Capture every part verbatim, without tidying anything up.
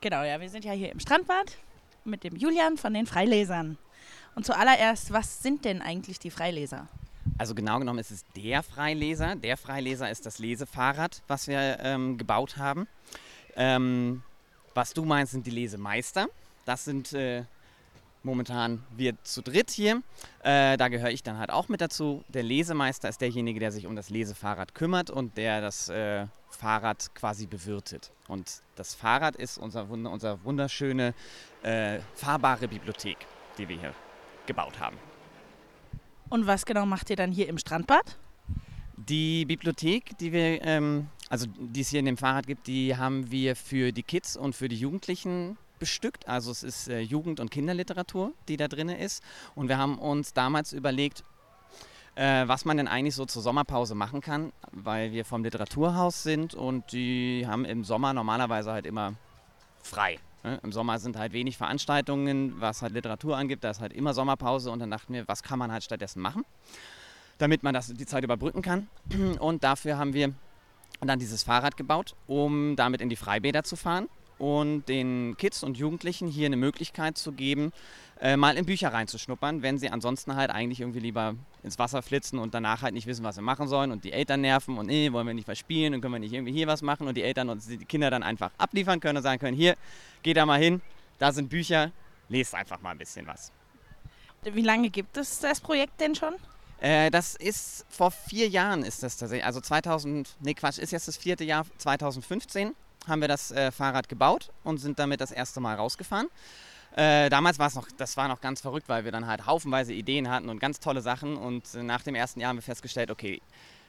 Genau, ja, wir sind ja hier im Strandbad mit dem Julian von den Freilesern. Und zuallererst, was sind denn eigentlich die Freileser? Also genau genommen ist es der Freileser. Der Freileser ist das Lesefahrrad, was wir ähm, gebaut haben. Ähm, was du meinst, sind die Lesemeister. Das sind äh, momentan wir zu dritt hier. Äh, da gehöre ich dann halt auch mit dazu. Der Lesemeister ist derjenige, der sich um das Lesefahrrad kümmert und der das äh, Fahrrad quasi bewirtet. Und das Fahrrad ist unser, unser wunderschöne äh, fahrbare Bibliothek, die wir hier gebaut haben. Und was genau macht ihr dann hier im Strandbad? Die Bibliothek, die wir, ähm, also die es hier in dem Fahrrad gibt, die haben wir für die Kids und für die Jugendlichen bestückt. Also es ist äh, Jugend- und Kinderliteratur, die da drin ist. Und wir haben uns damals überlegt, äh, was man denn eigentlich so zur Sommerpause machen kann, weil wir vom Literaturhaus sind und die haben im Sommer normalerweise halt immer frei. Ne? Im Sommer sind halt wenig Veranstaltungen, was halt Literatur angeht, da ist halt immer Sommerpause und dann dachten wir, was kann man halt stattdessen machen, damit man das, die Zeit überbrücken kann. Und dafür haben wir dann dieses Fahrrad gebaut, um damit in die Freibäder zu fahren und den Kids und Jugendlichen hier eine Möglichkeit zu geben, äh, mal in Bücher reinzuschnuppern, wenn sie ansonsten halt eigentlich irgendwie lieber ins Wasser flitzen und danach halt nicht wissen, was sie machen sollen und die Eltern nerven und nee, wollen wir nicht was spielen und können wir nicht irgendwie hier was machen und die Eltern und die Kinder dann einfach abliefern können und sagen können, hier, geht da mal hin, da sind Bücher, lest einfach mal ein bisschen was. Wie lange gibt es das Projekt denn schon? Äh, das ist vor vier Jahren ist das tatsächlich, also zweitausend, nee Quatsch, ist jetzt das vierte Jahr, zweitausendfünfzehn haben wir das äh, Fahrrad gebaut und sind damit das erste Mal rausgefahren. Äh, damals war es noch, das war noch ganz verrückt, weil wir dann halt haufenweise Ideen hatten und ganz tolle Sachen und äh, nach dem ersten Jahr haben wir festgestellt, okay,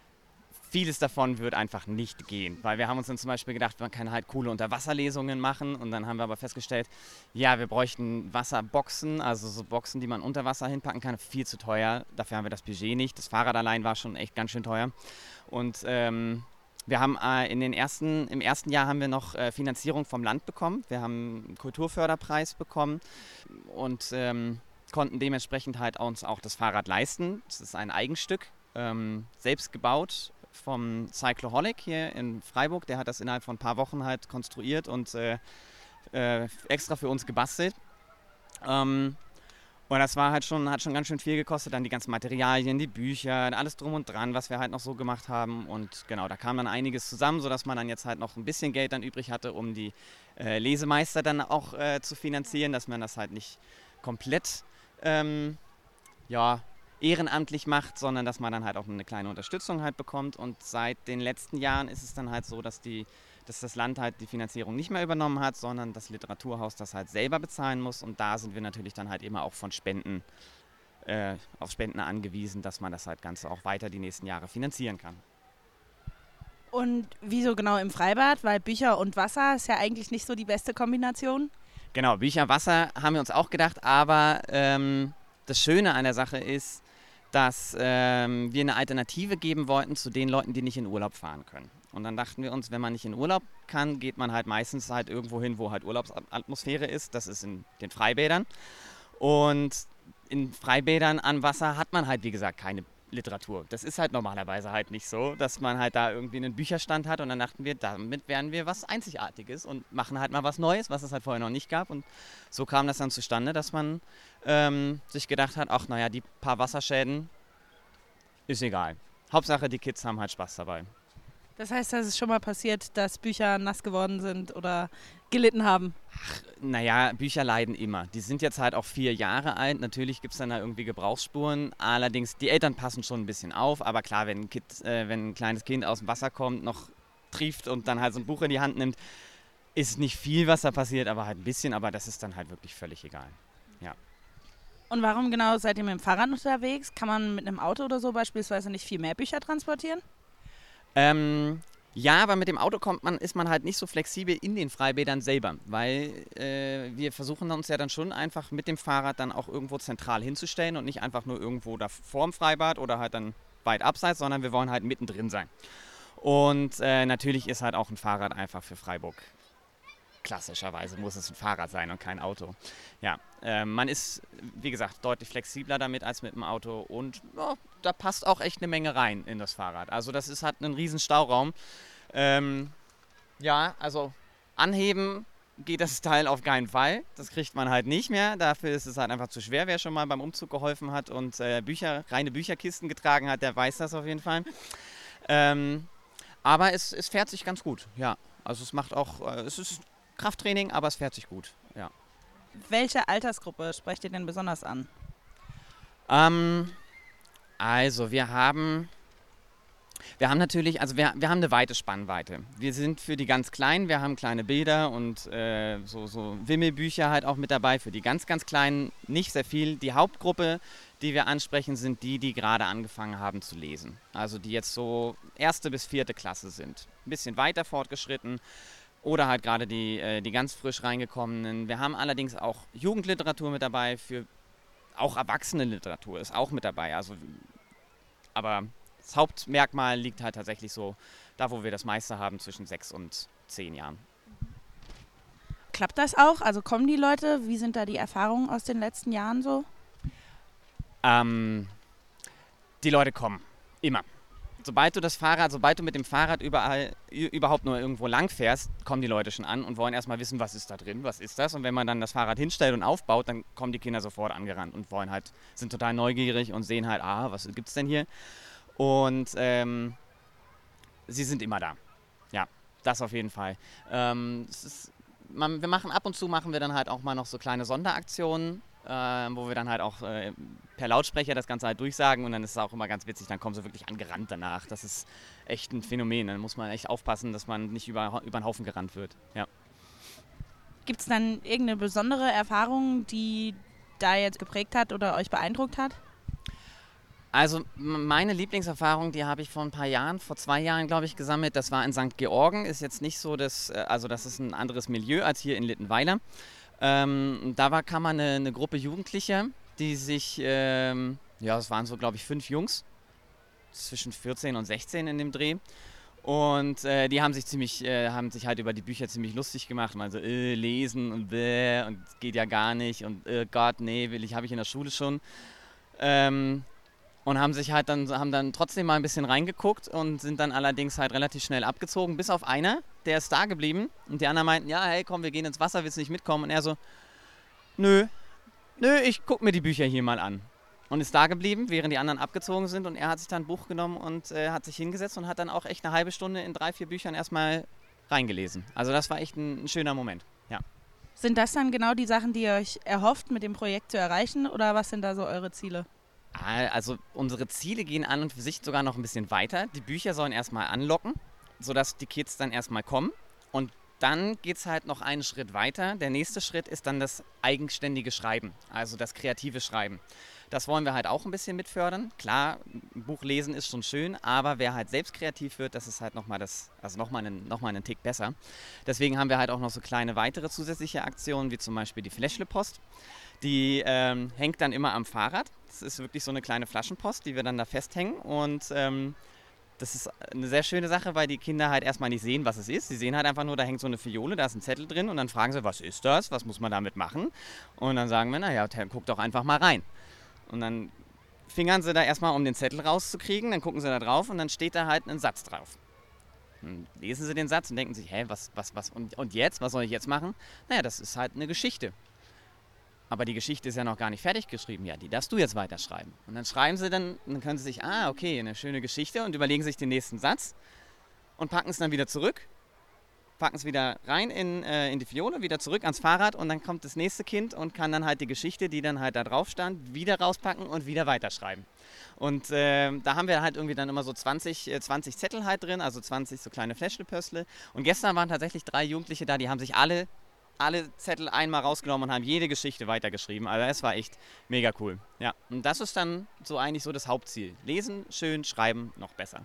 vieles davon wird einfach nicht gehen, weil wir haben uns dann zum Beispiel gedacht, man kann halt coole Unterwasserlesungen machen und dann haben wir aber festgestellt, ja, wir bräuchten Wasserboxen, also so Boxen, die man unter Wasser hinpacken kann, viel zu teuer, dafür haben wir das Budget nicht, das Fahrrad allein war schon echt ganz schön teuer und ähm, wir haben äh, in den ersten, im ersten Jahr haben wir noch äh, Finanzierung vom Land bekommen, wir haben einen Kulturförderpreis bekommen und ähm, konnten dementsprechend halt uns auch das Fahrrad leisten, das ist ein Eigenstück, ähm, selbst gebaut, vom Cycloholic hier in Freiburg. Der hat das innerhalb von ein paar Wochen halt konstruiert und äh, äh, extra für uns gebastelt. Ähm, und das war halt schon, hat schon ganz schön viel gekostet. Dann die ganzen Materialien, die Bücher, alles drum und dran, was wir halt noch so gemacht haben. Und genau, da kam dann einiges zusammen, sodass man dann jetzt halt noch ein bisschen Geld dann übrig hatte, um die äh, Lesemeister dann auch äh, zu finanzieren, dass man das halt nicht komplett ähm, ja, ehrenamtlich macht, sondern dass man dann halt auch eine kleine Unterstützung halt bekommt. Und seit den letzten Jahren ist es dann halt so, dass, die, dass das Land halt die Finanzierung nicht mehr übernommen hat, sondern das Literaturhaus das halt selber bezahlen muss. Und da sind wir natürlich dann halt immer auch von Spenden, äh, auf Spenden angewiesen, dass man das halt Ganze auch weiter die nächsten Jahre finanzieren kann. Und wieso genau im Freibad? Weil Bücher und Wasser ist ja eigentlich nicht so die beste Kombination. Genau, Bücher, Wasser haben wir uns auch gedacht, aber ähm, das Schöne an der Sache ist, dass ähm, wir eine Alternative geben wollten zu den Leuten, die nicht in Urlaub fahren können. Und dann dachten wir uns, wenn man nicht in Urlaub kann, geht man halt meistens halt irgendwo hin, wo halt Urlaubsatmosphäre ist. Das ist in den Freibädern. Und in Freibädern an Wasser hat man halt, wie gesagt, keine Literatur. Das ist halt normalerweise halt nicht so, dass man halt da irgendwie einen Bücherstand hat und dann dachten wir, damit werden wir was Einzigartiges und machen halt mal was Neues, was es halt vorher noch nicht gab und so kam das dann zustande, dass man ähm, sich gedacht hat, ach naja, die paar Wasserschäden ist egal. Hauptsache die Kids haben halt Spaß dabei. Das heißt, dass es schon mal passiert, dass Bücher nass geworden sind oder gelitten haben? Ach, naja, Bücher leiden immer. Die sind jetzt halt auch vier Jahre alt. Natürlich gibt es dann da irgendwie Gebrauchsspuren. Allerdings, die Eltern passen schon ein bisschen auf. Aber klar, wenn ein, Kind, äh, wenn ein kleines Kind aus dem Wasser kommt, noch trieft und dann halt so ein Buch in die Hand nimmt, ist nicht viel, was da passiert, aber halt ein bisschen. Aber das ist dann halt wirklich völlig egal. Ja. Und warum genau seid ihr mit dem Fahrrad unterwegs? Kann man mit einem Auto oder so beispielsweise nicht viel mehr Bücher transportieren? Ähm, ja, aber mit dem Auto kommt man, ist man halt nicht so flexibel in den Freibädern selber, weil äh, wir versuchen uns ja dann schon einfach mit dem Fahrrad dann auch irgendwo zentral hinzustellen und nicht einfach nur irgendwo da vorm Freibad oder halt dann weit abseits, sondern wir wollen halt mittendrin sein. Und äh, natürlich ist halt auch ein Fahrrad einfach für Freiburg. Klassischerweise muss es ein Fahrrad sein und kein Auto. Ja, äh, man ist, wie gesagt, deutlich flexibler damit als mit dem Auto und ja, da passt auch echt eine Menge rein in das Fahrrad. Also das ist, hat einen riesen Stauraum. Ähm, ja, also anheben geht das Teil auf keinen Fall. Das kriegt man halt nicht mehr. Dafür ist es halt einfach zu schwer. Wer schon mal beim Umzug geholfen hat und äh, Bücher, reine Bücherkisten getragen hat, der weiß das auf jeden Fall. Ähm, aber es, es fährt sich ganz gut, ja. Also es macht auch, äh, es ist Krafttraining, aber es fährt sich gut, ja. Welche Altersgruppe sprecht ihr denn besonders an? Ähm, also wir haben... Wir haben natürlich, also wir, wir haben eine weite Spannweite. Wir sind für die ganz Kleinen, wir haben kleine Bilder und äh, so, so Wimmelbücher halt auch mit dabei. Für die ganz, ganz Kleinen nicht sehr viel. Die Hauptgruppe, die wir ansprechen, sind die, die gerade angefangen haben zu lesen. Also die jetzt so erste bis vierte Klasse sind. Ein bisschen weiter fortgeschritten oder halt gerade die, äh, die ganz frisch reingekommenen. Wir haben allerdings auch Jugendliteratur mit dabei, für auch Erwachsenenliteratur ist auch mit dabei. Also, aber... Das Hauptmerkmal liegt halt tatsächlich so, da wo wir das meiste haben, zwischen sechs und zehn Jahren. Klappt das auch? Also kommen die Leute? Wie sind da die Erfahrungen aus den letzten Jahren so? Ähm, die Leute kommen. Immer. Sobald du das Fahrrad, sobald du mit dem Fahrrad überall, überhaupt nur irgendwo lang fährst, kommen die Leute schon an und wollen erstmal wissen, was ist da drin, was ist das? Und wenn man dann das Fahrrad hinstellt und aufbaut, dann kommen die Kinder sofort angerannt und wollen halt, sind total neugierig und sehen halt, ah, was gibt's denn hier? Und ähm, sie sind immer da. Ja, das auf jeden Fall. Ähm, es ist, man, wir machen ab und zu machen wir dann halt auch mal noch so kleine Sonderaktionen, äh, wo wir dann halt auch äh, per Lautsprecher das Ganze halt durchsagen und dann ist es auch immer ganz witzig, dann kommen sie wirklich angerannt danach. Das ist echt ein Phänomen. Dann muss man echt aufpassen, dass man nicht über, über den Haufen gerannt wird. Ja. Gibt es dann irgendeine besondere Erfahrung, die da jetzt geprägt hat oder euch beeindruckt hat? Also meine Lieblingserfahrung, die habe ich vor ein paar Jahren, vor zwei Jahren glaube ich gesammelt, das war in Sankt Georgen, ist jetzt nicht so, das, also das ist ein anderes Milieu als hier in Littenweiler. Ähm, da war, kam eine, eine Gruppe Jugendlicher, die sich, ähm, ja es waren so glaube ich fünf Jungs, zwischen vierzehn und sechzehn in dem Dreh. Und äh, die haben sich ziemlich, äh, haben sich halt über die Bücher ziemlich lustig gemacht, mal so äh, lesen und bäh und geht ja gar nicht und äh, Gott, nee, will ich, habe ich in der Schule schon. Ähm, Und haben sich halt dann, haben dann trotzdem mal ein bisschen reingeguckt und sind dann allerdings halt relativ schnell abgezogen, bis auf einer, der ist da geblieben und die anderen meinten, ja, hey, komm, wir gehen ins Wasser, willst du nicht mitkommen? Und er so, nö, nö, ich guck mir die Bücher hier mal an. Und ist da geblieben, während die anderen abgezogen sind und er hat sich dann ein Buch genommen und äh, hat sich hingesetzt und hat dann auch echt eine halbe Stunde in drei, vier Büchern erstmal reingelesen. Also das war echt ein, ein schöner Moment, ja. Sind das dann genau die Sachen, die ihr euch erhofft, mit dem Projekt zu erreichen oder was sind da so eure Ziele? Also unsere Ziele gehen an und für sich sogar noch ein bisschen weiter. Die Bücher sollen erstmal anlocken, sodass die Kids dann erstmal kommen. Und dann geht es halt noch einen Schritt weiter. Der nächste Schritt ist dann das eigenständige Schreiben, also das kreative Schreiben. Das wollen wir halt auch ein bisschen mitfördern. Klar, ein Buch lesen ist schon schön, aber wer halt selbst kreativ wird, das ist halt nochmal das, also nochmal einen, noch mal einen Tick besser. Deswegen haben wir halt auch noch so kleine weitere zusätzliche Aktionen, wie zum Beispiel die Fläschlepost. Die ähm, hängt dann immer am Fahrrad. Das ist wirklich so eine kleine Flaschenpost, die wir dann da festhängen. Und ähm, das ist eine sehr schöne Sache, weil die Kinder halt erstmal nicht sehen, was es ist. Sie sehen halt einfach nur, da hängt so eine Fiole, da ist ein Zettel drin. Und dann fragen sie, was ist das? Was muss man damit machen? Und dann sagen wir, naja, guck doch einfach mal rein. Und dann fingern sie da erstmal, um den Zettel rauszukriegen. Dann gucken sie da drauf und dann steht da halt ein Satz drauf. Dann lesen sie den Satz und denken sich, hä, was, was, was, und, und jetzt? Was soll ich jetzt machen? Naja, das ist halt eine Geschichte. Aber die Geschichte ist ja noch gar nicht fertig geschrieben. Ja, die darfst du jetzt weiterschreiben. Und dann schreiben sie dann, und dann können sie sich, ah, okay, eine schöne Geschichte und überlegen sich den nächsten Satz und packen es dann wieder zurück, packen es wieder rein in, äh, in die Fiole, wieder zurück ans Fahrrad und dann kommt das nächste Kind und kann dann halt die Geschichte, die dann halt da drauf stand, wieder rauspacken und wieder weiterschreiben. Und äh, da haben wir halt irgendwie dann immer so zwanzig, äh, zwanzig Zettel halt drin, also zwanzig so kleine Fläschlepöstle. Und gestern waren tatsächlich drei Jugendliche da, die haben sich alle alle Zettel einmal rausgenommen und haben jede Geschichte weitergeschrieben. Also das war echt mega cool. Ja, und das ist dann so eigentlich so das Hauptziel. Lesen, schön, schreiben, noch besser.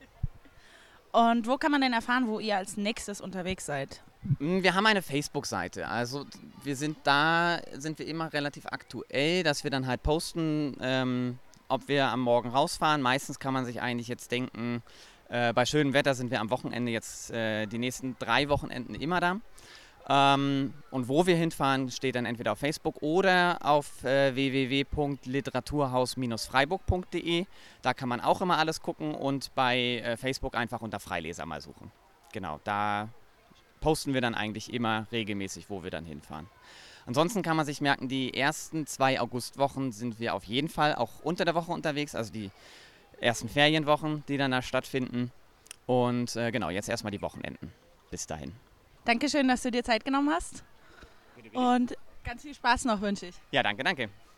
Und wo kann man denn erfahren, wo ihr als nächstes unterwegs seid? Wir haben eine Facebook-Seite. Also wir sind da, sind wir immer relativ aktuell, dass wir dann halt posten, ähm, ob wir am Morgen rausfahren. Meistens kann man sich eigentlich jetzt denken, äh, bei schönem Wetter sind wir am Wochenende jetzt äh, die nächsten drei Wochenenden immer da. Ähm, und wo wir hinfahren, steht dann entweder auf Facebook oder auf äh, w w w punkt literaturhaus freiburg punkt d e. Da kann man auch immer alles gucken und bei äh, Facebook einfach unter Freileser mal suchen. Genau, da posten wir dann eigentlich immer regelmäßig, wo wir dann hinfahren. Ansonsten kann man sich merken, die ersten zwei Augustwochen sind wir auf jeden Fall auch unter der Woche unterwegs, also die ersten Ferienwochen, die dann da stattfinden. Und äh, genau, jetzt erstmal die Wochenenden. Bis dahin. Dankeschön, dass du dir Zeit genommen hast. Und ganz viel Spaß noch wünsche ich. Ja, danke, danke.